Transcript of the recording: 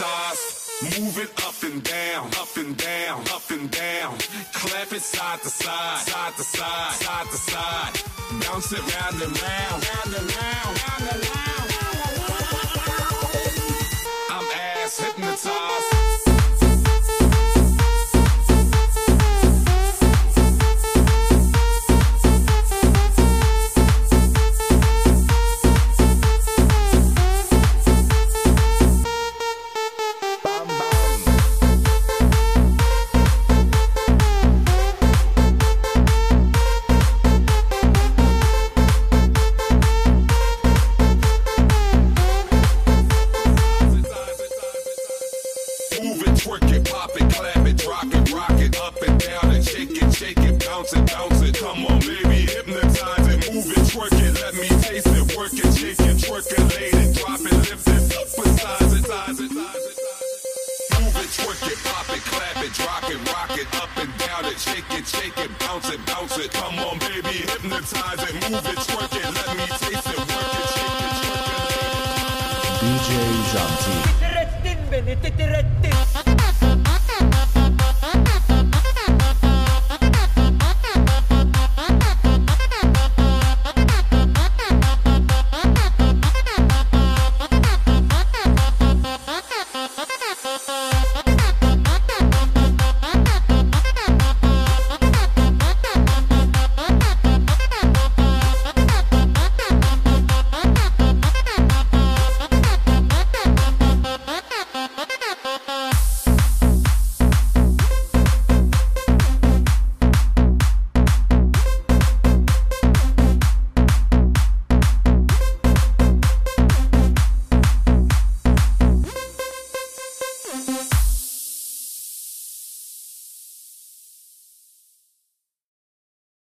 hypnotized. Move it up and down, up and down, up and down. Clap it side to side, side to side, side to side. Bounce it round and round, round and round, round and round. I'm ass hypnotized. Come on, baby, hypnotize it, move it, twerk it, let me taste it, work it, shake it, twerk it, lay it, drop it, lift it, emphasize it, size it, move it, twerk it, pop it, clap it, rock it, up and down it, shake it, bounce it, come on, baby, hypnotize it, move it, twerk it, let me taste it, work it, shake it, twerk it, lay it. DJ Janti.